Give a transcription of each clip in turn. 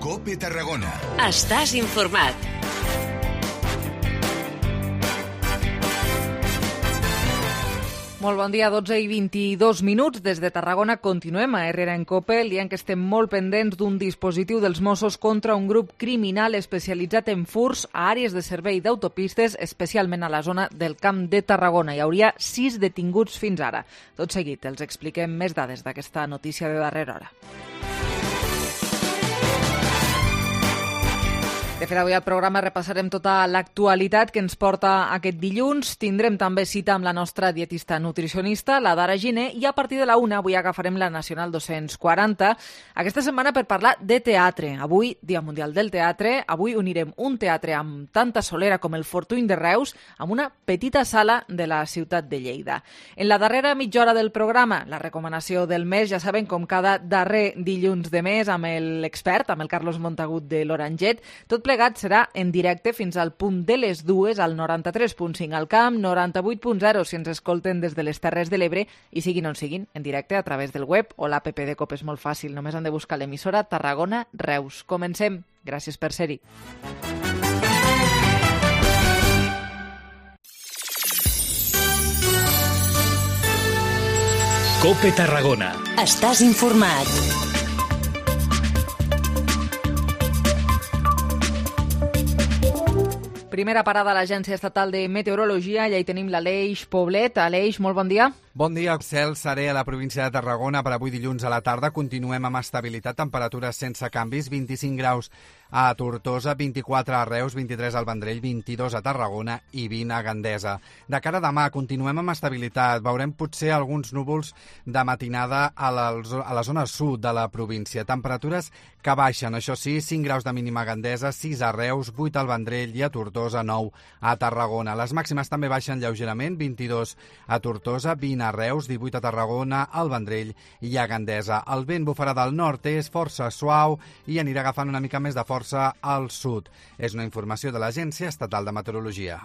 COPE Tarragona. Estàs informat. Molt bon dia, 12 i 22 minuts. Des de Tarragona continuem a Herrera en COPE, dient que estem molt pendents d'un dispositiu dels Mossos contra un grup criminal especialitzat en furts a àrees de servei d'autopistes, especialment a la zona del Camp de Tarragona. Hi hauria 6 detinguts fins ara. Tot seguit els expliquem més dades d'aquesta notícia de darrera hora. De fet, avui al programa repassarem tota l'actualitat que ens porta aquest dilluns. Tindrem també cita amb la nostra dietista nutricionista, la Dara Giner, i a partir de la 1 avui agafarem la Nacional 240, aquesta setmana per parlar de teatre. Avui, Dia Mundial del Teatre, avui unirem un teatre amb tanta solera com el Fortuny de Reus amb una petita sala de la ciutat de Lleida. En la darrera mitja hora del programa, la recomanació del mes, ja saben, com cada darrer dilluns de mes, amb l'expert, amb el Carlos Montagut de l'Oranget. Tot plegat serà en directe fins al punt de les 2 al 93.5 al Camp, 98.0 si ens escolten des de les Terres de l'Ebre i siguin on siguin, en directe a través del web o l'app de COPE. És molt fàcil, només han de buscar l'emissora Tarragona Reus. Comencem. Gràcies per ser-hi. COPE Tarragona. Estàs informat. Primera parada a l'Agència Estatal de Meteorologia, ja hi tenim l'Aleix Poblet. Aleix, molt bon dia. Bon dia, cel serè a la província de Tarragona per avui dilluns a la tarda. Continuem amb estabilitat, temperatures sense canvis, 25 graus a Tortosa, 24 a Reus, 23 al Vendrell, 22 a Tarragona i 20 a Gandesa. De cara a demà continuem amb estabilitat. Veurem potser alguns núvols de matinada a la zona sud de la província. Temperatures que baixen, això sí, 5 graus de mínima a Gandesa, 6 a Reus, 8 al Vendrell i a Tortosa, 9 a Tarragona. Les màximes també baixen lleugerament, 22 a Tortosa, 20 a Reus, 18 a Tarragona, al Vendrell i a Gandesa. El vent bufarà del nord, és força suau i anirà agafant una mica més de força al sud. És una informació de l'Agència Estatal de Meteorologia.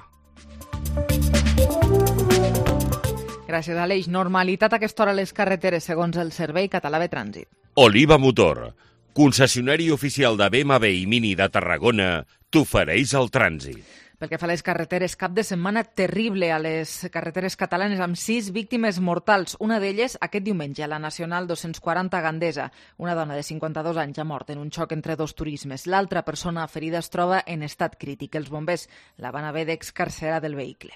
Gràcies, Aleix. Normalitat a aquesta hora a les carreteres, segons el Servei Català de Trànsit. Oliva Motor, concessionari oficial de BMW i Mini de Tarragona, t'ofereix el trànsit. Pel que fa a les carreteres, cap de setmana terrible a les carreteres catalanes amb 6 víctimes mortals. Una d'elles aquest diumenge a la Nacional 240 a Gandesa. Una dona de 52 anys ha mort en un xoc entre dos turismes. L'altra persona ferida es troba en estat crític. Els bombers la van haver d'excarcerar del vehicle.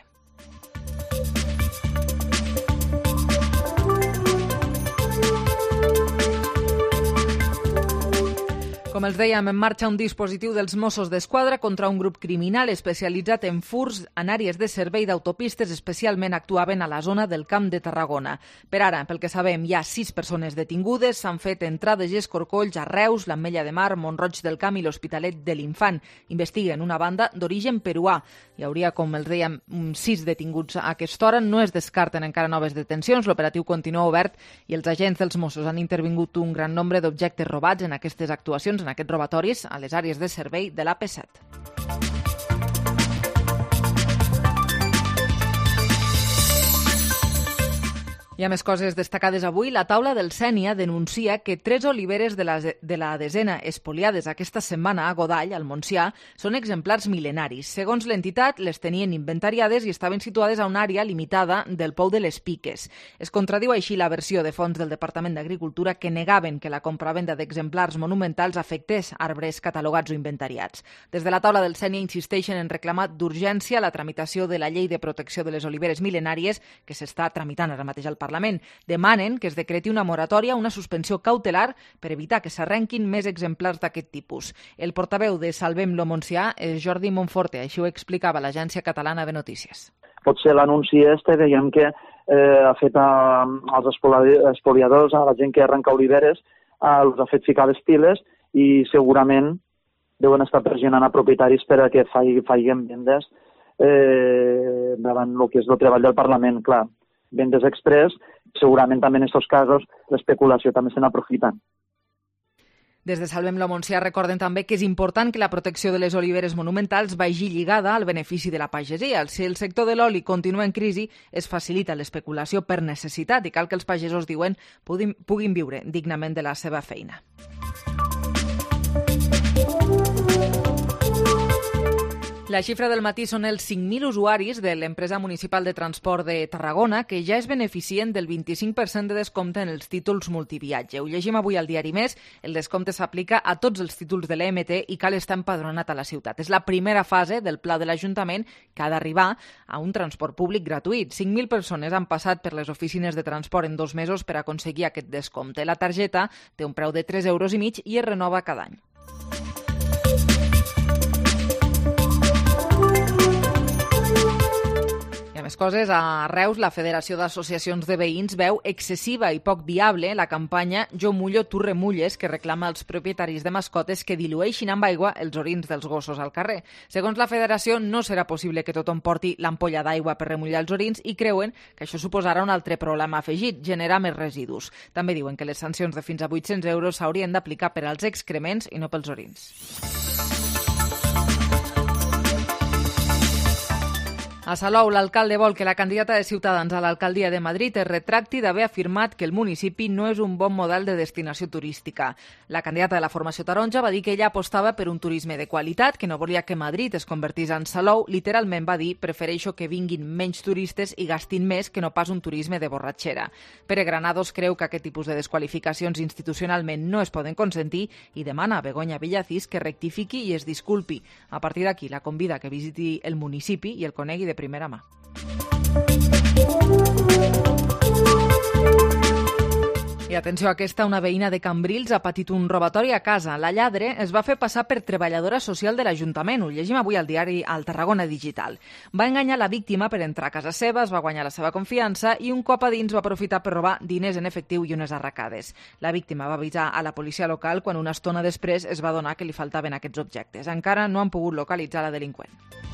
Com els dèiem, en marxa un dispositiu dels Mossos d'Esquadra contra un grup criminal especialitzat en furts en àrees de servei d'autopistes, especialment actuaven a la zona del Camp de Tarragona. Per ara, pel que sabem, hi ha 6 persones detingudes, s'han fet entrades i escorcolls a Reus, l'Ametlla de Mar, Mont-roig del Camp i l'Hospitalet de l'Infant. Investiguen una banda d'origen peruà. Hi hauria, com els dèiem, 6 detinguts a aquesta hora. No es descarten encara noves detencions, l'operatiu continua obert i els agents dels Mossos han intervingut un gran nombre d'objectes robats en aquestes actuacions, en aquests robatoris a les àrees de servei de l'AP7. Hi ha més coses destacades avui. La taula del Sénia denuncia que 3 oliveres de la desena espoliades aquesta setmana a Godall, al Montsià, són exemplars mil·lenaris. Segons l'entitat, les tenien inventariades i estaven situades a una àrea limitada del Pou de les Piques. Es contradiu així la versió de fons del Departament d'Agricultura que negaven que la compravenda d'exemplars monumentals afectés arbres catalogats o inventariats. Des de la taula del Sénia insisteixen en reclamar d'urgència la tramitació de la Llei de Protecció de les Oliveres Mil·lenàries que s'està tramitant ara mateix al Parlament. Demanen que es decreti una moratòria, una suspensió cautelar per evitar que s'arrenquin més exemplars d'aquest tipus. El portaveu de Salvem-lo Montsià és Jordi Monforte, així ho explicava l'Agència Catalana de Notícies. Potser l'anunci veiem que ha fet als espoliadors, a la gent que arrenca oliveres, els ha fet ficar les piles i segurament deuen estar pressionant a propietaris per a que facin vendes davant el que és el treball del Parlament, clar. Vendes express, segurament també en aquests casos l'especulació també se n'aprofita. Des de Salvem-lo Montsià recorden també que és important que la protecció de les oliveres monumentals vagi lligada al benefici de la pagesia. Si el sector de l'oli continua en crisi, es facilita l'especulació per necessitat i cal que els pagesos, diuen, puguin viure dignament de la seva feina. La xifra del matí són els 5.000 usuaris de l'empresa municipal de transport de Tarragona que ja es beneficien del 25% de descompte en els títols multiviatge. Ho llegim avui al Diari Més. El descompte s'aplica a tots els títols de l'EMT i cal estar empadronat a la ciutat. És la primera fase del pla de l'Ajuntament que ha d'arribar a un transport públic gratuït. 5.000 persones han passat per les oficines de transport en 2 mesos per aconseguir aquest descompte. La targeta té un preu de 3,5 euros i es renova cada any. Més coses. A Reus, la Federació d'Associacions de Veïns veu excessiva i poc viable la campanya Jo mullo, tu remulles, que reclama als propietaris de mascotes que dilueixin amb aigua els orins dels gossos al carrer. Segons la Federació, no serà possible que tothom porti l'ampolla d'aigua per remullar els orins i creuen que això suposarà un altre problema afegit, generar més residus. També diuen que les sancions de fins a 800 euros s'haurien d'aplicar per als excrements i no pels orins. A Salou, l'alcalde vol que la candidata de Ciutadans a l'alcaldia de Madrid es retracti d'haver afirmat que el municipi no és un bon model de destinació turística. La candidata de la formació taronja va dir que ella apostava per un turisme de qualitat, que no volia que Madrid es convertís en Salou. Literalment va dir: prefereixo que vinguin menys turistes i gastin més que no pas un turisme de borratxera. Pere Granados creu que aquest tipus de desqualificacions institucionalment no es poden consentir i demana a Begoña Villacís que rectifiqui i es disculpi. A partir d'aquí la convida que visiti el municipi i el conegui de primera mà. I atenció a aquesta, una veïna de Cambrils ha patit un robatori a casa. La lladre es va fer passar per treballadora social de l'Ajuntament. Ho llegim avui al diari al Tarragona Digital. Va enganyar la víctima per entrar a casa seva, es va guanyar la seva confiança i un cop a dins va aprofitar per robar diners en efectiu i unes arracades. La víctima va avisar a la policia local quan una estona després es va adonar que li faltaven aquests objectes. Encara no han pogut localitzar la delinqüent.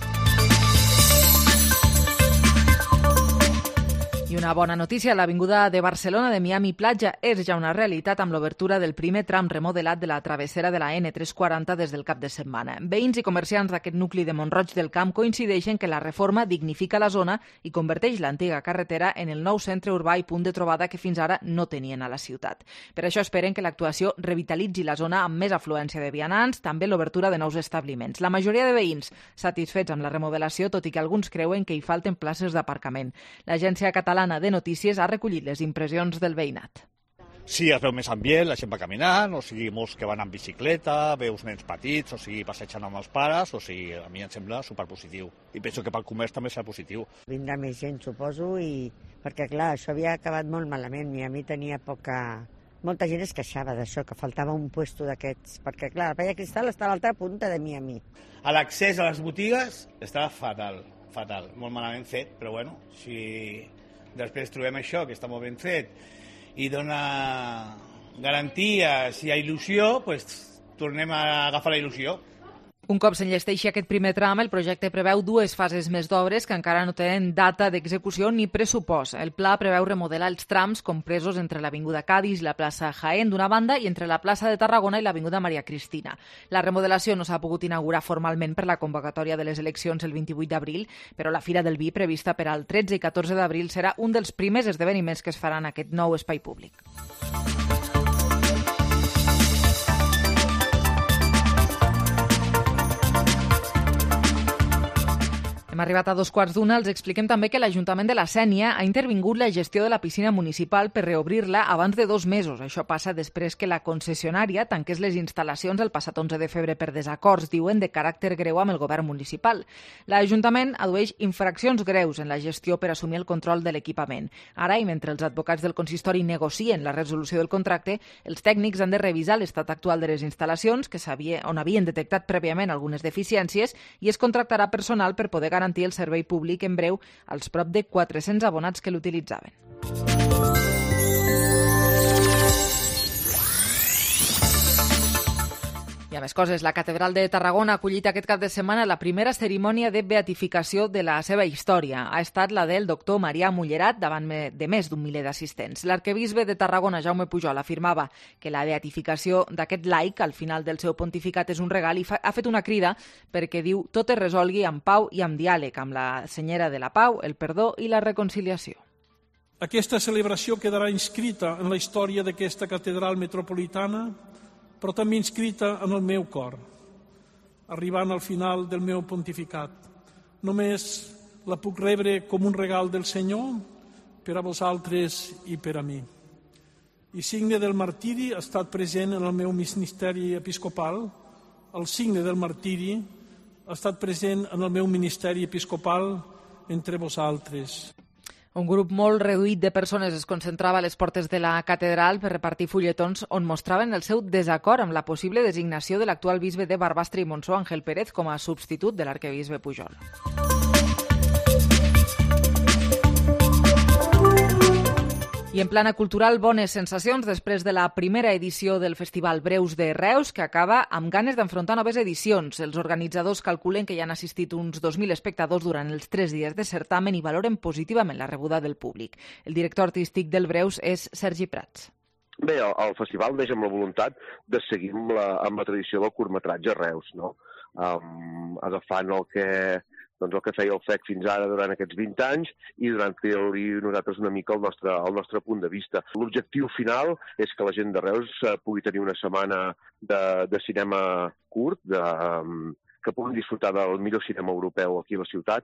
I una bona notícia, l'Avinguda de Barcelona de Miami Platja és ja una realitat amb l'obertura del primer tram remodelat de la travessera de la N340 des del cap de setmana. Veïns i comerciants d'aquest nucli de Mont-roig del Camp coincideixen que la reforma dignifica la zona i converteix l'antiga carretera en el nou centre urbà i punt de trobada que fins ara no tenien a la ciutat. Per això esperen que l'actuació revitalitzi la zona amb més afluència de vianants, també l'obertura de nous establiments. La majoria de veïns satisfets amb la remodelació, tot i que alguns creuen que hi falten places d'aparcament. L'Agència Catalana de Notícies ha recollit les impressions del veïnat. Sí, es veu més ambient, la gent va caminant, o sigui, molts que van en bicicleta, veus nens petits, o sigui, passejant amb els pares, o sigui, a mi em sembla superpositiu. I penso que pel comerç també serà positiu. Vindrà més gent, suposo, i perquè, clar, això havia acabat molt malament, i a mi tenia poca... Molta gent es queixava d'això, que faltava un puesto d'aquests, perquè, clar, la Palla Cristal està a l'altra punta de Miami. L'accés a les botigues estava fatal, molt malament fet, però bueno, si després trobem això, que està molt ben fet, i dona garanties i il·lusió, doncs tornem a agafar la il·lusió. Un cop s'enllesteixi aquest primer tram, el projecte preveu 2 fases més d'obres que encara no tenen data d'execució ni pressupost. El pla preveu remodelar els trams compresos entre l'Avinguda Cadis i la plaça Jaén d'una banda i entre la plaça de Tarragona i l'Avinguda Maria Cristina. La remodelació no s'ha pogut inaugurar formalment per la convocatòria de les eleccions el 28 d'abril, però la Fira del Vi, prevista per al 13 i 14 d'abril, serà un dels primers esdeveniments que es faran en aquest nou espai públic. Hem arribat a 2:15. Els expliquem també que l'Ajuntament de la Sénia ha intervingut la gestió de la piscina municipal per reobrir-la abans de 2 mesos. Això passa després que la concessionària tanqués les instal·lacions el passat 11 de febrer per desacords, diuen, de caràcter greu amb el govern municipal. L'Ajuntament addueix infraccions greus en la gestió per assumir el control de l'equipament. Ara, i mentre els advocats del consistori negocien la resolució del contracte, els tècnics han de revisar l'estat actual de les instal·lacions, on havien detectat prèviament algunes deficiències, i es contractarà personal per poder garantir el servei públic en breu als prop de 400 abonats que l'utilitzaven. I a més coses, la Catedral de Tarragona ha acollit aquest cap de setmana la primera cerimònia de beatificació de la seva història. Ha estat la del doctor Marià Mullerat, davant de més d'un miler d'assistents. L'arquebisbe de Tarragona, Jaume Pujol, afirmava que la beatificació d'aquest laic al final del seu pontificat és un regal i ha fet una crida perquè diu tot es resolgui amb pau i amb diàleg, amb la senyera de la pau, el perdó i la reconciliació. Aquesta celebració quedarà inscrita en la història d'aquesta catedral metropolitana, però també inscrita en el meu cor. arribant al final del meu pontificat. Només la puc rebre com un regal del Senyor per a vosaltres i per a mi. I signe del martiri ha estat present en el meu ministeri episcopal. El signe del martiri ha estat present en el meu ministeri episcopal entre vosaltres. Un grup molt reduït de persones es concentrava a les portes de la catedral per repartir fulletons on mostraven el seu desacord amb la possible designació de l'actual bisbe de Barbastre i Montsó, Ángel Pérez, com a substitut de l'arquebisbe Pujol. I en plana cultural, bones sensacions després de la primera edició del Festival Breus de Reus, que acaba amb ganes d'enfrontar noves edicions. Els organitzadors calculen que hi han assistit uns 2.000 espectadors durant els 3 dies de certamen i valoren positivament la rebuda del públic. El director artístic del Breus és Sergi Prats. Bé, el festival neix amb la voluntat de seguir amb la tradició del curtmetratge a Reus, no? Agafant el que feia el FEC fins ara durant aquests 20 anys i donant-li nosaltres una mica el nostre punt de vista. L'objectiu final és que la gent de Reus pugui tenir una setmana de cinema curt, que puguin disfrutar del millor cinema europeu aquí a la ciutat.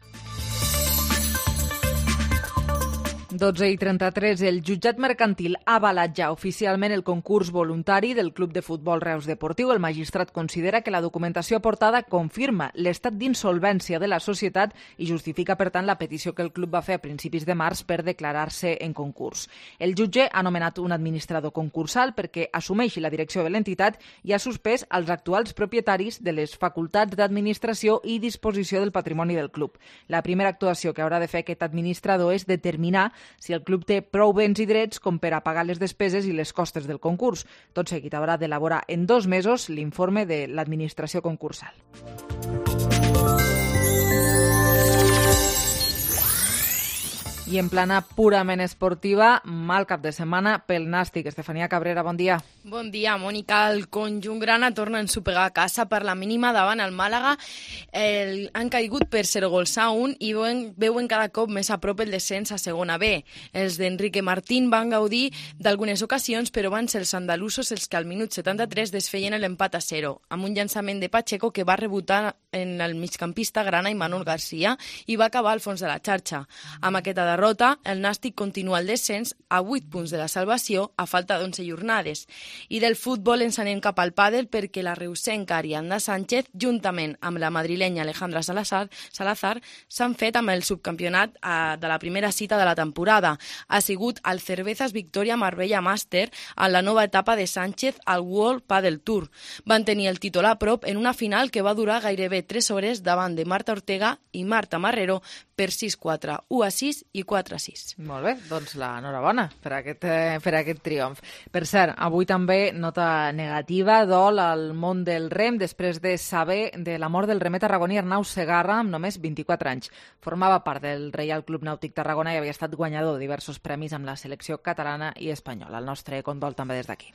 12:33, el jutjat mercantil ha avalat ja oficialment el concurs voluntari del Club de Futbol Reus Deportiu. El magistrat considera que la documentació aportada confirma l'estat d'insolvència de la societat i justifica, per tant, la petició que el club va fer a principis de març per declarar-se en concurs. El jutge ha nomenat un administrador concursal perquè assumeixi la direcció de l'entitat i ha suspès els actuals propietaris de les facultats d'administració i disposició del patrimoni del club. La primera actuació que haurà de fer aquest administrador és determinar si el club té prou béns i drets com per a pagar les despeses i les costes del concurs. Tot seguit haurà d'elaborar en 2 mesos l'informe de l'administració concursal. I en plana purament esportiva, mal cap de setmana pel Nàstic. Estefania Cabrera, bon dia. Bon dia, Mònica. El conjunt grana torna a ensopegar a casa per la mínima davant el Màlaga. Han caigut per 0-1 i veuen cada cop més a prop el descens a segona B. Els d'Enrique Martín van gaudir d'algunes ocasions, però van ser els andalusos els que al minut 73 desfeien l'empat a 0, amb un llançament de Pacheco que va rebotar en el migcampista grana Imanol García i va acabar al fons de la xarxa. Amb aquesta derrota, el Nàstic continua el descens a 8 punts de la salvació a falta d'11 jornades. I del futbol ens anem cap al pàdel perquè la reusenca Ariadna Sánchez, juntament amb la madrilenya Alejandra Salazar, s'han fet amb el subcampionat de la primera cita de la temporada. Ha sigut el Cervezas Victoria Marbella Master en la nova etapa de Sánchez al World Padel Tour. Van tenir el títol a prop en una final que va durar gairebé 3 hores davant de Marta Ortega i Marta Marrero per 6-4, 1-6 i 4-6. Molt bé, doncs l'enhorabona per aquest triomf. Per cert, avui també nota negativa, dol al món del rem després de saber de la mort del remer tarragoní Arnau Segarra amb només 24 anys. Formava part del Reial Club Nàutic Tarragona i havia estat guanyador de diversos premis amb la selecció catalana i espanyola. El nostre condol també des d'aquí.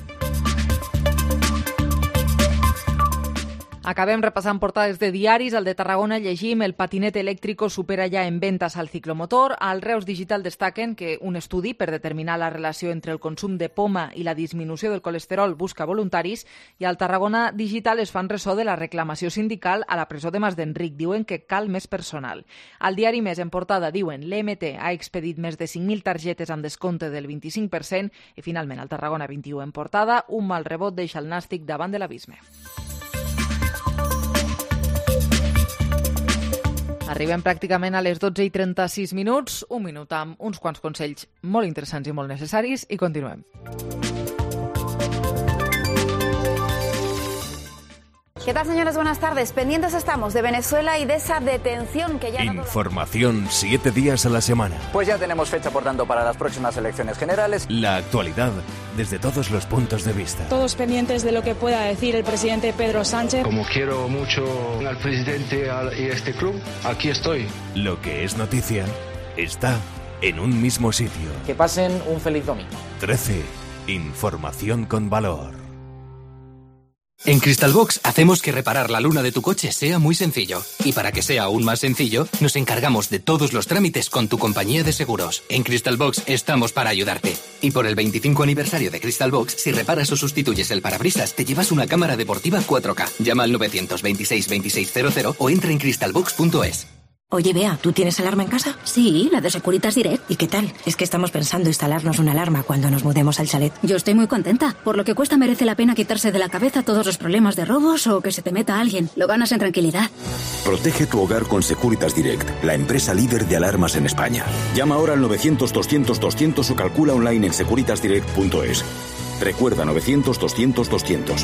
Acabem repassant portades de diaris. Al de Tarragona llegim: el patinet elèctrico supera ja en ventas al ciclomotor. Al Reus Digital destaquen que un estudi per determinar la relació entre el consum de poma i la disminució del colesterol busca voluntaris, i al Tarragona Digital es fan ressò de la reclamació sindical a la presó de Mas d'Enric. Diuen que cal més personal. Al diari Més en portada diuen: l'EMT ha expedit més de 5.000 targetes amb descompte del 25% i finalment al Tarragona 21 en portada: un mal rebot deixa el Nàstic davant de l'abisme. Arribem pràcticament a les 12:36, un minut amb uns quants consells molt interessants i molt necessaris i continuem. ¿Qué tal, señores? Buenas tardes. Pendientes estamos de Venezuela y de esa detención que ya... Información 7 días a la semana. Pues ya tenemos fecha, por tanto, para las próximas elecciones generales. La actualidad desde todos los puntos de vista. Todos pendientes de lo que pueda decir el presidente Pedro Sánchez. Como quiero mucho al presidente y a este club, aquí estoy. Lo que es noticia está en un mismo sitio. Que pasen un feliz domingo. 13. Información con valor. En Crystalbox hacemos que reparar la luna de tu coche sea muy sencillo. Y para que sea aún más sencillo, nos encargamos de todos los trámites con tu compañía de seguros. En Crystalbox estamos para ayudarte. Y por el 25 aniversario de Crystalbox, si reparas o sustituyes el parabrisas, te llevas una cámara deportiva 4K. Llama al 926 2600 o entra en crystalbox.es. Oye, Bea, ¿tú tienes alarma en casa? Sí, la de Securitas Direct. ¿Y qué tal? Es que estamos pensando instalarnos una alarma cuando nos mudemos al chalet. Yo estoy muy contenta. Por lo que cuesta merece la pena quitarse de la cabeza todos los problemas de robos o que se te meta alguien. Lo ganas en tranquilidad. Protege tu hogar con Securitas Direct, la empresa líder de alarmas en España. Llama ahora al 900-200-200 o calcula online en securitasdirect.es. Recuerda 900-200-200.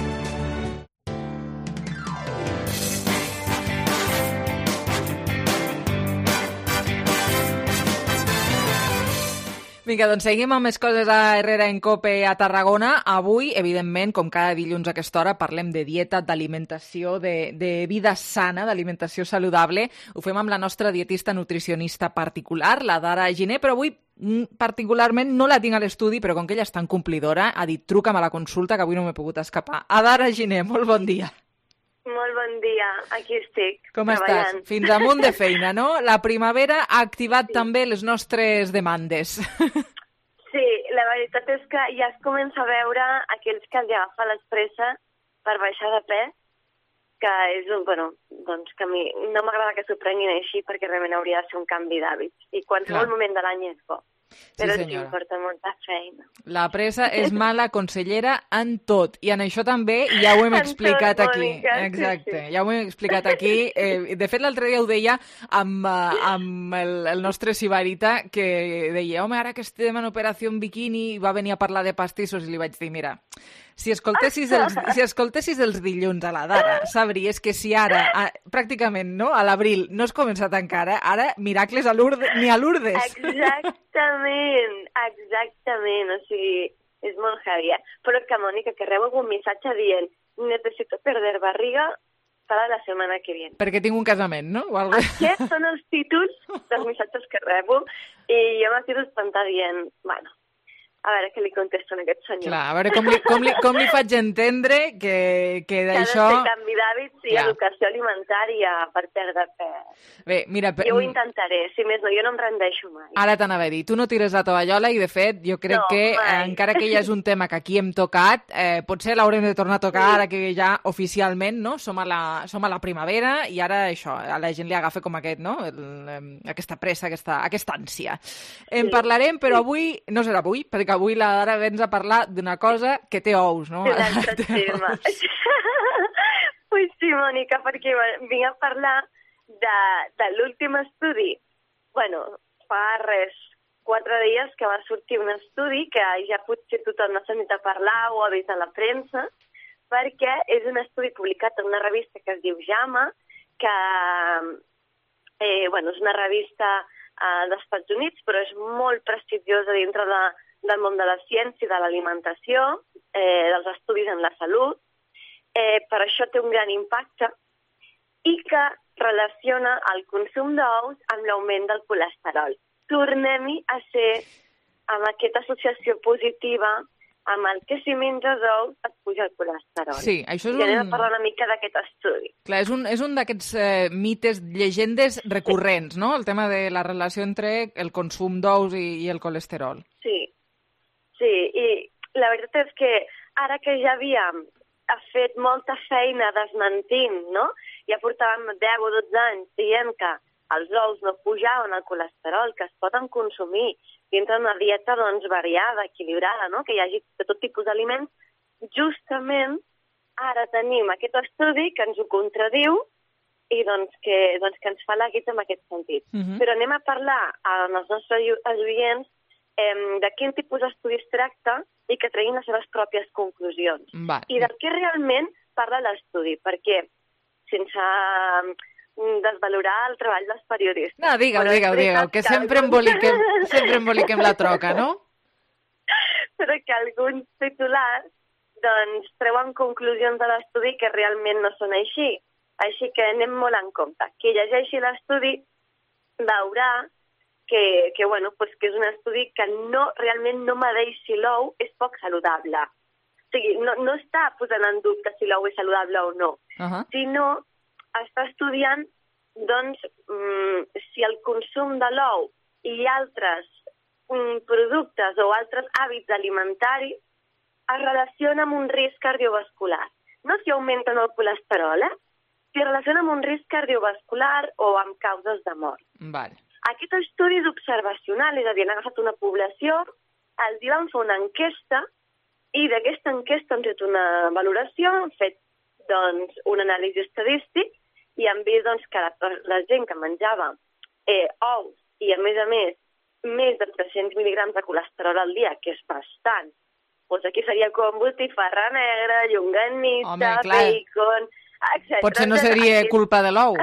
Vinga, doncs seguim amb més coses a Herrera en Cope a Tarragona. Avui, evidentment, com cada dilluns a aquesta hora, parlem de dieta, d'alimentació, de vida sana, d'alimentació saludable. Ho fem amb la nostra dietista nutricionista particular, la Dara Giner, però avui particularment no la tinc a l'estudi, però com que ella és tan complidora, ha dit truca'm a la consulta, que avui no m'he pogut escapar. A Dara Giner, molt bon dia. Molt bon dia, aquí estic. Com treballant. estàs? Fins amunt de feina, no? La primavera ha activat també les nostres demandes. Sí, la veritat és que ja es comença a veure aquells que els agafa l'expressa per baixar de pes, que és doncs que a mi no m'agrada que s'ho prenguin així perquè realment hauria de ser un canvi d'hàbits. I qualsevol moment de l'any és bo. Però ens importa molta feina. La pressa és mala consellera en tot, i en això també ja ho hem explicat aquí. Exacte, ja ho hem explicat aquí. De fet, l'altre dia ho deia amb el nostre Sibarita, que deia, home, ara que estem en operació en bikini, va venir a parlar de pastissos, i li vaig dir, mira, si escoltessis els dilluns a la Dara, sabries que si ara, pràcticament, no, a l'abril, no has començat encara, ara miracles ni a Lourdes. Exactament, o sigui, és molt heavy. Però que, Mònica, que rebo algun missatge dient necesito perder barriga para la setmana que viene. Perquè tinc un casament, no? Aquests són els títols dels missatges que rebo i jo m'estic espantant dient, bueno, a veure què li contesto a aquest senyor. Clar, a veure com li faig entendre que d'això... Que ha de ser canvi d'hàbits i educació alimentària per perdre pes. Bé, mira... Jo ho intentaré, si més no, jo no em rendeixo mai. Ara t'anava a dir, tu no tires la tovallola i, de fet, jo crec que, encara que ja és un tema que aquí hem tocat, potser l'haurem de tornar a tocar ara que ja oficialment, no? Som a la primavera i ara això, a la gent li agafa com aquest, no? Aquesta pressa, aquesta ànsia. En parlarem, però avui, no serà avui, perquè avui la Dara vens a parlar d'una cosa que té ous, no? L'altre tema. Pues sí, Mònica, perquè vinc a parlar de l'últim estudi. Bueno, fa 4 dies que va sortir un estudi que ja potser tothom ha sentit a parlar o ha vist a la premsa, perquè és un estudi publicat en una revista que es diu JAMA, que és una revista dels Estats Units, però és molt prestigiosa dintre del món de la ciència i de l'alimentació, dels estudis en la salut. Per això té un gran impacte i que relaciona el consum d'ous amb l'augment del colesterol. Tornem-hi a ser amb aquesta associació positiva amb el que si menges ous et puja el colesterol. Sí, això és I anem a parlar una mica d'aquest estudi. Clar, és un d'aquests mites, llegendes recurrents, no? El tema de la relació entre el consum d'ous i el colesterol. Sí, i la veritat és que ara que ja havíem fet molta feina desmentint, no? Ja portàvem 10 o 12 anys dient que els ous no pujaven el colesterol, que es poden consumir dintre una dieta variada, equilibrada, no? Que hi hagi de tot tipus d'aliments. Justament ara tenim aquest estudi que ens ho contradiu i que ens fa la guita en aquest sentit. Però anem a parlar als nostres oients de quin tipus d'estudis tracta i que treguin les seves pròpies conclusions. I del que realment parla l'estudi, perquè sense desvalorar el treball dels periodistes. No, digue'l, que sempre emboliquem la troca, no? Però que alguns titulars treuen conclusions de l'estudi que realment no són així. Així que anem molt en compte. Qui llegeixi l'estudi veurà que és un estudi que realment no medeix si l'ou és poc saludable. sigui, no està posant en dubte si l'ou és saludable o no, sinó està estudiant doncs, si el consum de l'ou i altres productes o altres hàbits alimentaris es relaciona amb un risc cardiovascular. No si augmenten el colesterol, si es relaciona amb un risc cardiovascular o amb causes de mort. Vale. Aquest estudi és observacional, és a dir, han agafat una població, els van fer una enquesta i d'aquesta enquesta han fet una valoració, han fet doncs, un anàlisi estadístic i han vist doncs, que la gent que menjava ous i, a més més de 300 mil·lígrams de colesterol al dia, que és bastant, doncs aquí seria com botifarra negra, llonganissa, bacon, etc. Potser no seria culpa de l'ou.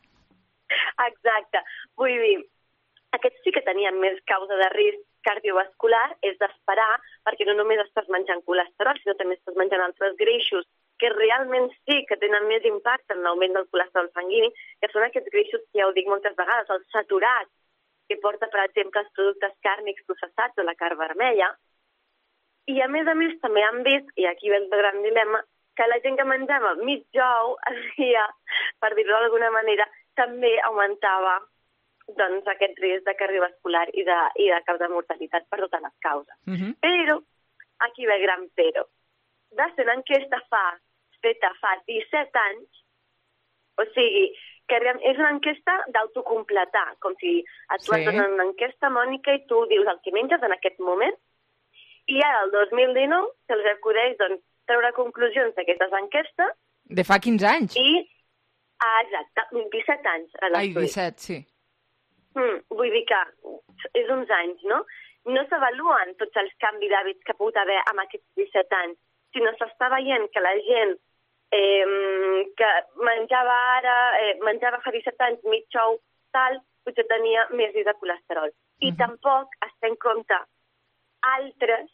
Exacte. Vull dir, aquests sí que tenien més causa de risc cardiovascular, és d'esperar, perquè no només estàs menjant colesterol, sinó també estàs menjant altres greixos que realment sí que tenen més impacte en l'augment del colesterol sanguini, que són aquests greixos que ja ho dic moltes vegades, els saturats, que porta, per exemple, els productes càrnics processats o la carn vermella. I, a més, també han vist, i aquí ve el gran dilema, que la gent que menjava mig ou al dia, per dir-ho d'alguna manera, també augmentava doncs, aquest risc de cardiovascular i de causa de mortalitat per totes les causes. Però, aquí ve el gran però. Va ser una enquesta feta fa 17 anys, o sigui, que és una enquesta d'autocompletar, com si et vas donar una enquesta, Mònica, i tu dius el que menges en aquest moment, i ara, el 2019, se'ls acudeix doncs, treure conclusions d'aquestes enquestes. De fa 15 anys? Exacte, 17 anys. Ai, 17, sí. Vull dir que és uns anys, no? No s'avaluen tots els canvis d'hàbits que ha pogut haver amb aquests 17 anys, sinó s'està veient que la gent que menjava fa 17 anys mig ou tal, potser tenia més risc de colesterol. I tampoc es té en compte altres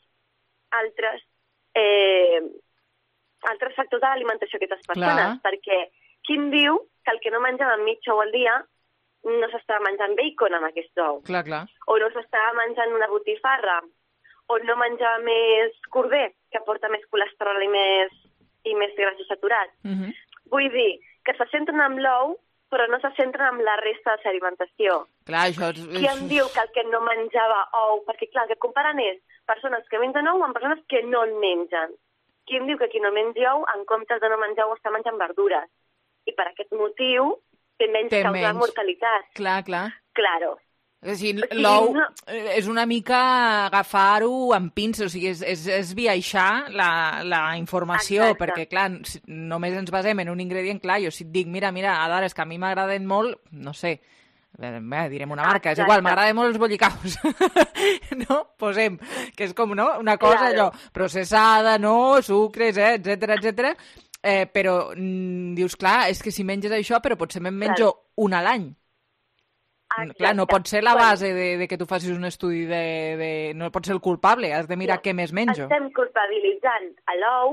factors de l'alimentació d'aquestes persones, perquè qui em diu que el que no menjava mig ou al dia no s'estava menjant bacon amb aquest ou? Clar. O no s'estava menjant una botifarra? O no menjava més corder, que porta més colesterol i més grassos saturats? Vull dir que se centren en l'ou, però no se centren en la resta de l'alimentació. Clar, això és... Qui em diu que el que no menjava ou? Perquè, clar, el que comparen és persones que mengen ou amb persones que no en mengen. Qui em diu que qui no menja ou, en comptes de no menjar ou, està menjant verdures. I per aquest motiu té menys causa de mortalitat. Clar. Claro. És a dir, l'ou és una mica agafar-ho amb pinces, o sigui, és biaixar la informació, perquè, clar, només ens basem en un ingredient, clar, jo si et dic, mira, Adar, és que a mi m'agraden molt, no sé, direm una marca, és igual, m'agraden molt els bollicaus, no? Posem, que és com, no?, una cosa allò, processada, no?, sucres, etcètera, però dius, clar, és que si menges això, però potser me'n menjo una a l'any. Clar, no pot ser la base de que tu facis un estudi no pot ser el culpable, has de mirar què més menjo. Estem culpabilitzant a l'ou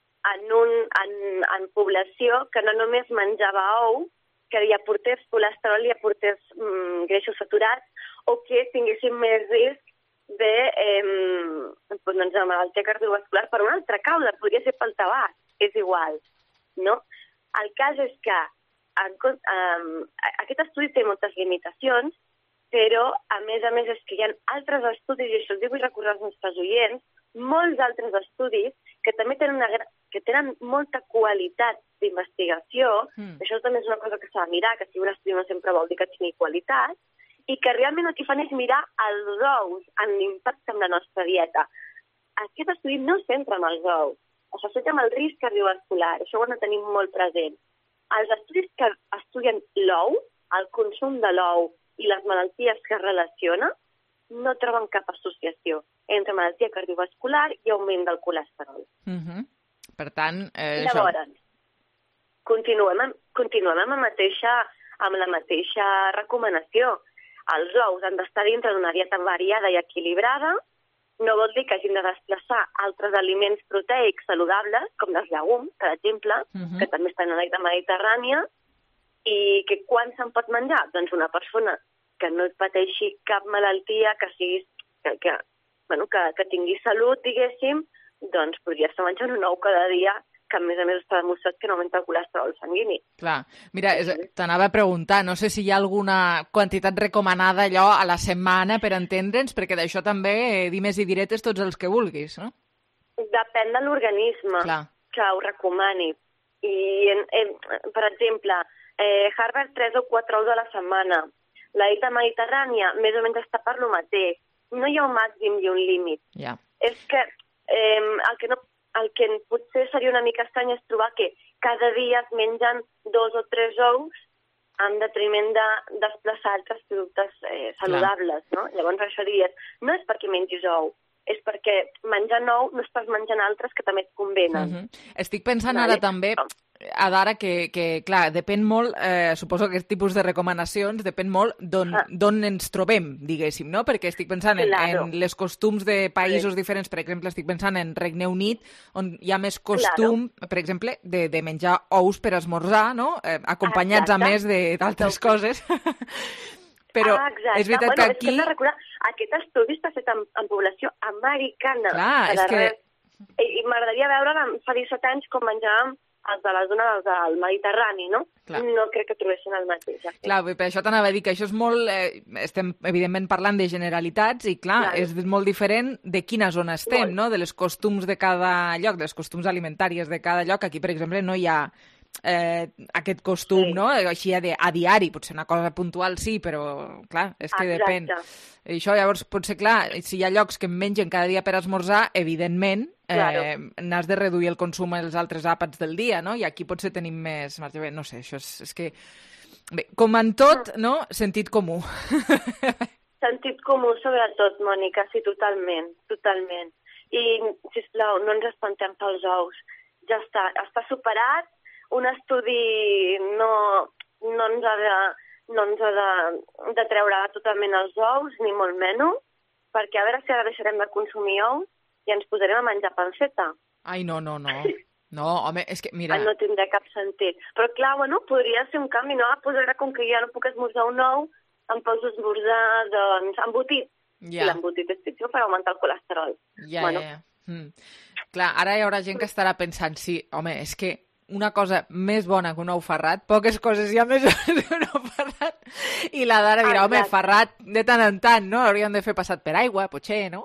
en població que no només menjava ou, que hi aportés colesterol, hi aportés greixos saturats, o que tinguessin més risc de malaltia cardiovascular per una altra causa, podria ser pel tabac, és igual, no? El cas és que aquest estudi té moltes limitacions, però, a més, és que hi ha altres estudis, i això els vull recordar als nostres oients, molts altres estudis que també tenen molta qualitat d'investigació, això també és una cosa que s'ha de mirar, que si un estudi no sempre vol dir que tingui qualitat, i que realment el que fan és mirar els ous en l'impacte amb la nostra dieta. Aquest estudi no es centra en els ous, es centra en el risc cardiovascular, això ho hem de tenir molt present. Els estudis que estudien l'ou, el consum de l'ou i les malalties que es relacionen, no troben cap associació entre malaltia cardiovascular i augment del colesterol. Per tant, llavors, continuem amb la mateixa recomanació. Els ous han d'estar dintre d'una dieta variada i equilibrada. No vol dir que hagin de desplaçar altres aliments proteics saludables, com els llegums, per exemple, que també estan en la dieta mediterrània, i que quan se'n pot menjar? Doncs una persona que no pateixi cap malaltia, que tingui salut, diguéssim, doncs podria estar menjant un ou cada dia, que a més està demostrat que no augmenta el colesterol sanguini. Clar, mira, t'anava a preguntar, no sé si hi ha alguna quantitat recomanada allò a la setmana per entendre'ns, perquè d'això també dimes i diretes tots els que vulguis, no? Depèn de l'organisme que ho recomani. I, per exemple, Harvard 3 o 4 ous a la setmana. La dieta mediterrània més o menys està per lo mateix. No hi ha un màxim i un límit. Ja. És que el que potser seria una mica estrany és trobar que cada dia es mengen 2 o 3 ous en detriment de desplaçar altres productes saludables, no? Llavors això diries, no és perquè mengis ou, és perquè menjar ou no estàs menjant altres que també et convenen. Estic pensant ara també, Adara, que clar, depèn molt, suposo que aquest tipus de recomanacions depèn molt d'on ens trobem, diguéssim, no? Perquè estic pensant en les costums de països diferents, per exemple, estic pensant en Regne Unit, on hi ha més costum, per exemple, de menjar ous per esmorzar, no? Acompanyats a més d'altres coses. Però és veritat que aquí... És que recordar, aquest estudi està fet en població americana. Clar, és que... I m'agradaria veure fa 17 anys com menjàvem els de la zona del Mediterrani, no? Clar. No crec que trobessin el mateix. Clar, per això t'anava a dir que això és molt... estem, evidentment, parlant de generalitats i, clar, és molt diferent de quina zona estem, no? De les costums de cada lloc, de les costums alimentàries de cada lloc. Aquí, per exemple, no hi ha aquest costum, no? Així a diari, potser una cosa puntual sí, però, clar, és que depèn. I això, llavors, potser, clar, si hi ha llocs que mengen cada dia per esmorzar, evidentment, n'has de reduir el consum als altres àpats del dia, no? I aquí potser tenim més marge. Bé, no sé, això és que... Bé, com en tot, no? Sentit comú. Sentit comú, sobretot, Mònica, sí, totalment, totalment. I, sisplau, no ens espantem pels ous. Ja està superat. Un estudi no ens ha de treure totalment els ous, ni molt menys, perquè a veure si ara deixarem de consumir ous i ens posarem a menjar panceta. Ai, no. No, home, és que, mira... No tindrà cap sentit. Però, clar, bueno, podria ser un canvi, no? Pues ara, com que ja no puc esmorzar un ou, em poso a esmorzar, doncs, embotit. I l'embotit és pitjor per augmentar el colesterol. Clar, ara hi haurà gent que estarà pensant, sí, home, és que una cosa més bona que un ou ferrat, poques coses hi ha més bones que un ou ferrat, i la Dara dirà, home, ferrat de tant en tant, no? Hauríem de fer passat per aigua, potser, no?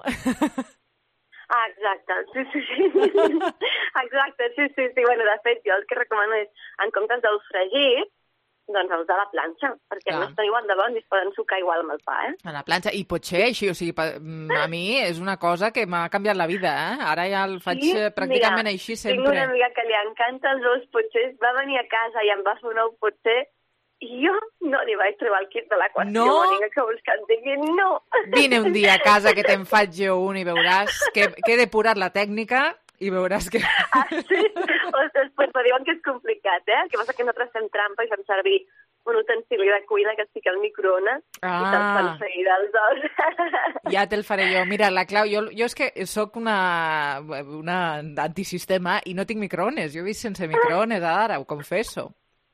Exacte, sí. Exacte, sí. Bueno, de fet, jo el que recomano és, en comptes d'ous fregits, doncs els de la planxa, perquè no estan igual de bons i es poden sucar igual amb el pa, A la planxa, i potser així, o sigui, a mi és una cosa que m'ha canviat la vida, Ara ja el faig pràcticament així sempre. Tinc una amiga que li encanta els ous potser, va venir a casa i em va fer un ou potser, i jo no li vaig trobar el kit de la qüestió, Mònica, que vols que et digui, no. Vine un dia a casa que te'n faig jo un i veuràs que he depurat la tècnica i veuràs que... Sí? Ostres, però diuen que és complicat, El que passa que nosaltres fem trampa i fem servir un utensili de cuina que es fica al microones i te'l fan seguida els ous. Ja te'l faré jo. Mira, la clau, jo és que sóc una antisistema i no tinc microones. Jo he vist sense microones ara, ho confesso.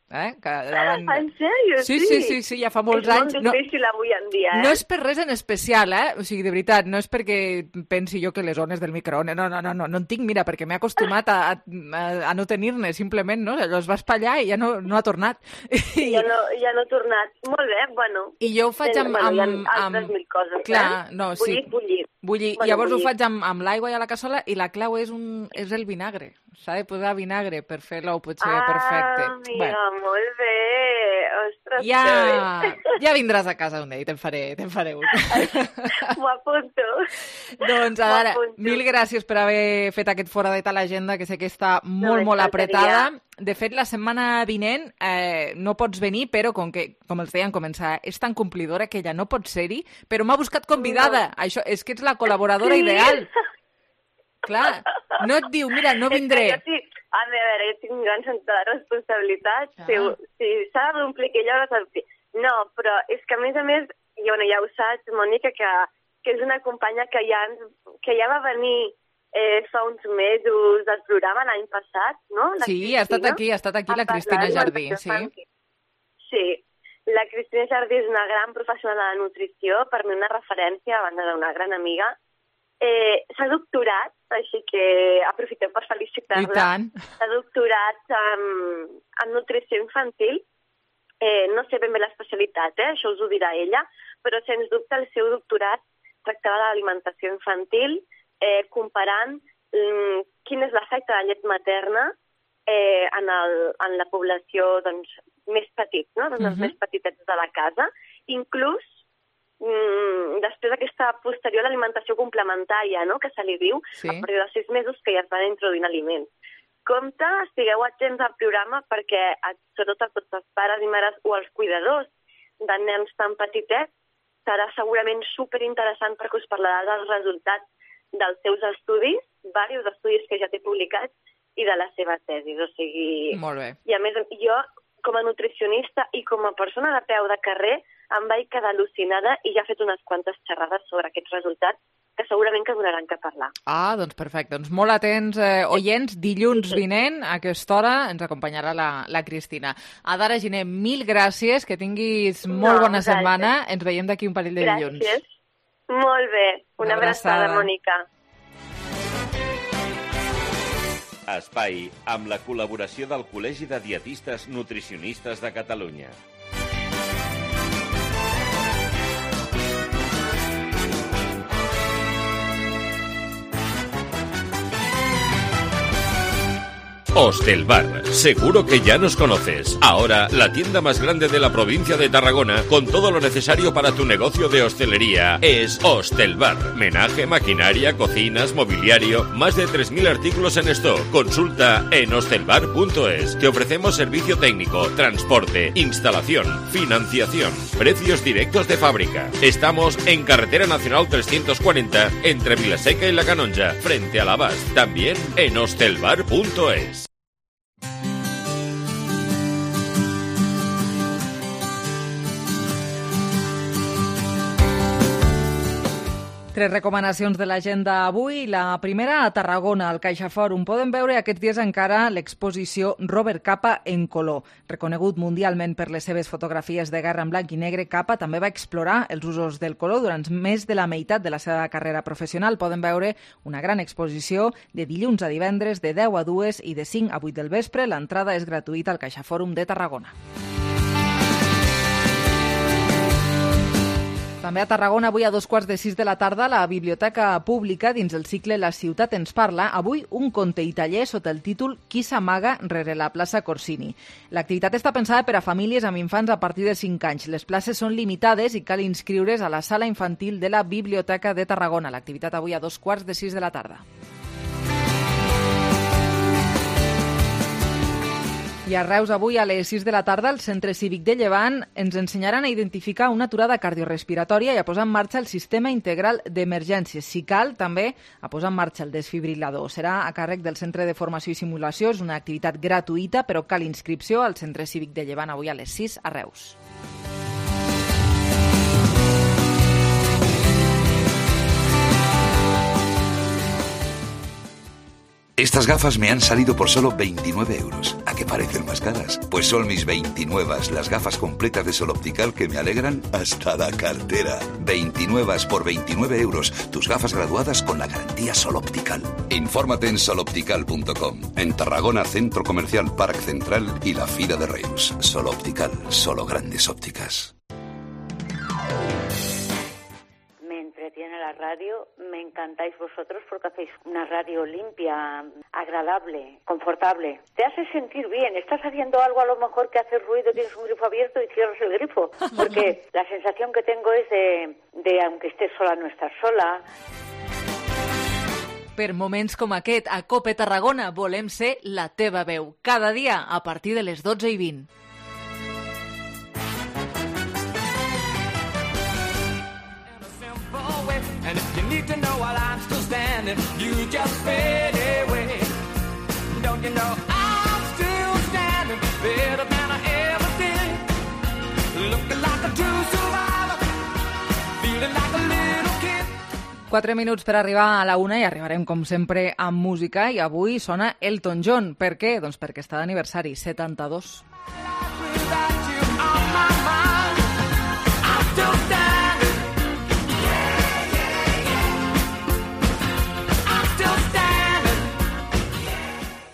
En sèrio? Sí, ja fa molts anys. És molt difícil avui en dia, No és per res en especial, O sigui, de veritat, no és perquè pensi jo que les ones del microones, no en tinc, mira, perquè m'he acostumat a no tenir-ne, simplement, no? Es va espatllar i ja no ha tornat. Ja no ha tornat. Molt bé, bueno. I jo ho faig amb... Hi ha altres mil coses, Clar, no, sí. Bullir. Llavors ho faig amb l'aigua i a la cassola i la clau és el vinagre. S'ha de posar vinagre per fer l'ou, potser perfecte. Mira, molt bé. Ostres, ja vindràs a casa un dia i te'n faré un. M'ho apunto. Doncs, Adara, mil gràcies per haver fet aquest fora de tal agenda, que sé que està molt apretada. De fet, la setmana vinent no pots venir, però com els deien començar, és tan complidora que ella no pot ser-hi, però m'ha buscat convidada. Això és que ets la col·laboradora ideal. Clar, no et diu, mira, no vindré. A veure, jo tinc un gran sentit de responsabilitat. Si s'ha d'omplir aquella hora, no, però és que a més, ja ho saps, Mònica, que és una companya que ja va venir fa uns mesos al programa l'any passat, no? Sí, ha estat aquí la Cristina Jardí, sí. Sí, la Cristina Jardí és una gran professional de la nutrició, per mi una referència, a banda d'una gran amiga, s'ha doctorat, així que aprofitem per felicitar-la. I tant. S'ha doctorat en nutrició infantil. No sé ben bé l'especialitat, això us ho dirà ella, però sens dubte el seu doctorat tractava de l'alimentació infantil, comparant quin és l'efecte de la llet materna en la població doncs, més petit, no? Els més petitets de la casa. Inclús després d'aquesta posterior alimentació complementària, no? Que se li diu, a partir de 6 mesos que ja es van introduint aliments. Compte, estigueu atents al programa perquè, sobretot a tots els pares i mares o els cuidadors de nens tan petitets, serà segurament superinteressant perquè us parlarà dels resultats dels seus estudis, diversos estudis que ja té publicats, i de la seva tesi. O sigui... Molt bé. I a més, jo, com a nutricionista i com a persona de peu de carrer, em vaig quedar al·lucinada i ja he fet unes quantes xerrades sobre aquests resultats que segurament que donaran que parlar. Ah, doncs perfecte. Doncs molt atents, oients. Dilluns vinent, a aquesta hora, ens acompanyarà la Cristina. Adara Giner, mil gràcies, que tinguis molt bona setmana. Ens veiem d'aquí un parell de dilluns. Gràcies. Molt bé. Una abraçada, Mònica. Espai amb la col·laboració del Col·legi de Dietistes Nutricionistes de Catalunya. Hostelbar, seguro que ya nos conoces. Ahora, la tienda más grande de la provincia de Tarragona, con todo lo necesario para tu negocio de hostelería, es Hostelbar. Menaje, maquinaria, cocinas, mobiliario, más de 3.000 artículos en stock. Consulta en hostelbar.es. Te ofrecemos servicio técnico, transporte, instalación, financiación, precios directos de fábrica. Estamos en Carretera Nacional 340, entre Vilaseca y La Canonja, frente a la Abast. También en hostelbar.es. Tres recomanacions de l'agenda avui. La primera, a Tarragona, al CaixaFòrum. Poden veure aquests dies encara l'exposició Robert Capa en color. Reconegut mundialment per les seves fotografies de guerra en blanc i negre, Capa també va explorar els usos del color durant més de la meitat de la seva carrera professional. Poden veure una gran exposició de dilluns a divendres de 10 a 2 i de 5 a 8 del vespre. L'entrada és gratuïta al CaixaFòrum de Tarragona. També a Tarragona, avui a 2:15 de la tarda, la Biblioteca Pública, dins el cicle La ciutat ens parla, avui un conte i taller sota el títol Qui s'amaga rere la plaça Corsini. L'activitat està pensada per a famílies amb infants a partir de 5 anys. Les places són limitades i cal inscriure's a la sala infantil de la Biblioteca de Tarragona. L'activitat avui a 2:15 de la tarda. I a Reus, avui a les 6 de la tarda, al Centre Cívic de Llevant ens ensenyaran a identificar una aturada cardiorespiratòria i a posar en marxa el sistema integral d'emergències. Si cal, també a posar en marxa el desfibrilador. Serà a càrrec del Centre de Formació i Simulació. És una activitat gratuïta, però cal inscripció al Centre Cívic de Llevant avui a les 6 a Reus. Estas gafas me han salido por solo 29 euros. ¿A qué parecen más caras? Pues son mis 29, las gafas completas de Sol Optical que me alegran hasta la cartera. 29 por 29 euros. Tus gafas graduadas con la garantía Sol Optical. Infórmate en soloptical.com. En Tarragona, Centro Comercial Parc Central y la Fira de Reus. Sol Optical, solo grandes ópticas. Tiene la radio, me encantáis vosotros porque hacéis una radio limpia, agradable, confortable. Te hace sentir bien, estás haciendo algo a lo mejor que hace ruido, tienes un grifo abierto y cierras el grifo, porque la sensación que tengo es de aunque estés sola, no estás sola. Per moments com aquest, a COPE Tarragona volem ser la teva veu. Cada dia a partir de les 12:20. And if you need to know while I'm still standing, you just fade away. Don't you know I'm still standing better than I ever did? Looking like a true survivor, feeling like a little kid. 4 minuts per arribar a la 1 i arribarem, com sempre, amb música. I avui sona Elton John. Per què? Doncs perquè està d'aniversari, 72.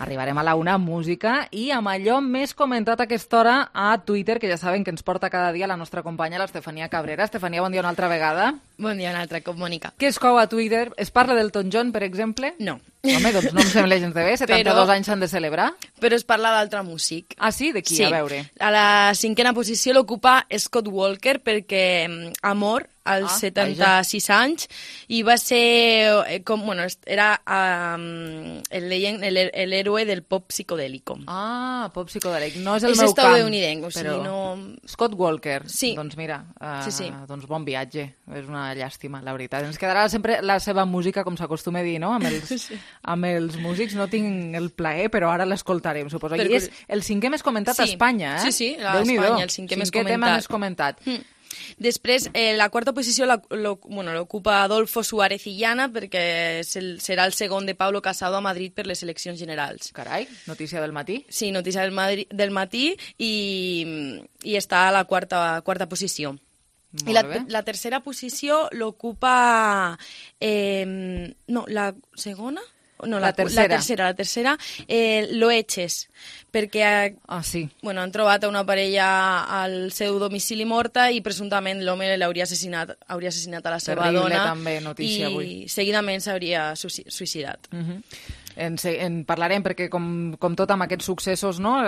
Arribarem a la 1 amb música i amb allò més comentat a aquesta hora a Twitter, que ja saben que ens porta cada dia la nostra companya, l'Estefania Cabrera. Estefania, bon dia una altra vegada. Bon dia una altra cop, Mònica. Què es cou a Twitter? Es parla d'Elton John, per exemple? No. Home, doncs no em sembla gens de bé, 72 anys s'han de celebrar. Però es parla d'altre músic. Ah, sí? De qui? Sí. A veure. A la 5ª posició l'ocupa Scott Walker perquè Amor, als 76 anys, i va ser, era l'héroe del pop psicodèlico. Ah, pop psicodèlic. No és el és meu camp. estadounidenc, o sigui, però... no... Scott Walker. Sí. Doncs mira, sí. Doncs bon viatge. És una llàstima, la veritat. Ens quedarà sempre la seva música, com s'acostuma a dir, no? Amb els músics no tinc el plaer, però ara l'escoltarem, suposo. I és el 5è més comentat a Espanya, eh? Sí, a Espanya, el 5è més comentat. Tema més comentat. Després, la 4ª posició l'ocupa Adolfo Suárez Illana perquè serà el segon de Pablo Casado a Madrid per les eleccions generals. Carai, notícia del matí. Sí, notícia del matí i està a la 4ª posició. I la 3ª posició l'ocupa... la segona? No, la tercera, Lo Eches, perquè han trobat una parella al seu domicili morta i presumptament l'home l'hauria assassinat a la seva dona. També, notícia avui. I seguidament s'hauria suïcidat. En parlarem perquè com tot amb aquests successos, no?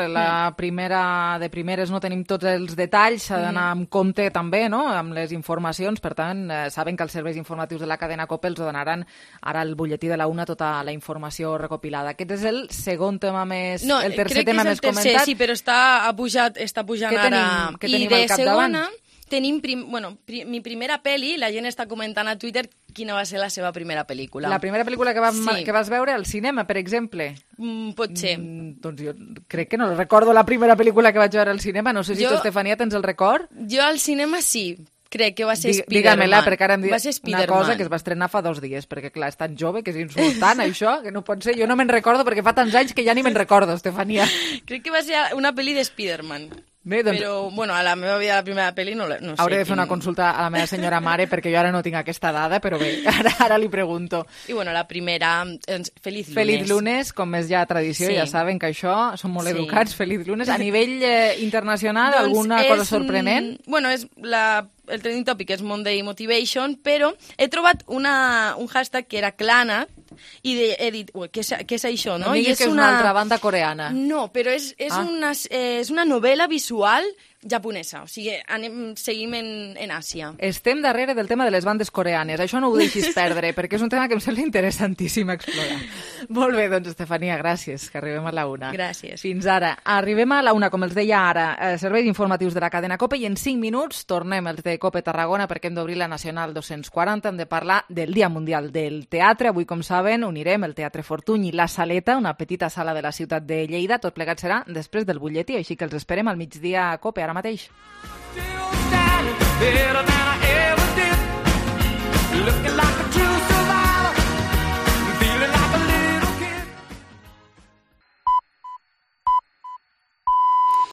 De primeres no tenim tots els detalls, s'ha d'anar amb compte també, no? Amb les informacions, per tant saben que els serveis informatius de la cadena COPE els donaran ara al butlletí de la 1 tota la informació recopilada. Aquest és el segon tema més... No, el tercer tema més comentat. Crec que és el tercer, sí, però està pujant ara. Què tenim al capdavant? Segona tenim, mi primera pel·li, la gent està comentant a Twitter quina va ser la seva primera pel·lícula. La primera pel·lícula que vas veure al cinema, per exemple? Pot ser. Doncs jo crec que no recordo la primera pel·lícula que vaig veure al cinema. No sé si tu, Estefania, tens el record? Jo al cinema sí. Crec que va ser Spiderman. Digue-me-la, perquè ara em dic una Spiderman. cosa que es va estrenar fa 2 dies, perquè clar, és tan jove que és insultant això, que no pot ser. Jo no me'n recordo perquè fa tants anys que ja ni me'n recordo, Estefania. Crec que va ser una pel·li de Spiderman. Bé, doncs... Però, a la meva vida, la primera pel·li no sé. Hauré de fer una consulta a la meva senyora mare perquè jo ara no tinc aquesta dada, però bé, ara li pregunto. I la primera, Feliz Lunes. Feliz Lunes, com és ja tradició, ja saben que això, són molt educats, Feliz Lunes. A nivell internacional, alguna cosa sorprenent? És el trending topic és Monday Motivation, però he trobat un hashtag que era Clana, i he dit, què és això, no? No diguis que és una altra banda coreana. No, però és una novel·la visual japonesa, o sigui, seguim en Àsia. Estem darrere del tema de les bandes coreanes, això no ho deixis perdre, perquè és un tema que em sembla interessantíssim explorar. Molt bé, doncs, Estefania, gràcies, que arribem a la 1. Gràcies. Fins ara. Arribem a la 1, com els deia ara, serveis informatius de la cadena COPE, i en 5 minuts tornem els de COPE Tarragona perquè hem d'obrir la Nacional 240, hem de parlar del Dia Mundial del Teatre. Avui, com saben, unirem el Teatre Fortuny i la Saleta, una petita sala de la ciutat de Lleida. Tot plegat serà després del butlletí, així que els esperem al migdia a COPE, ara mateix.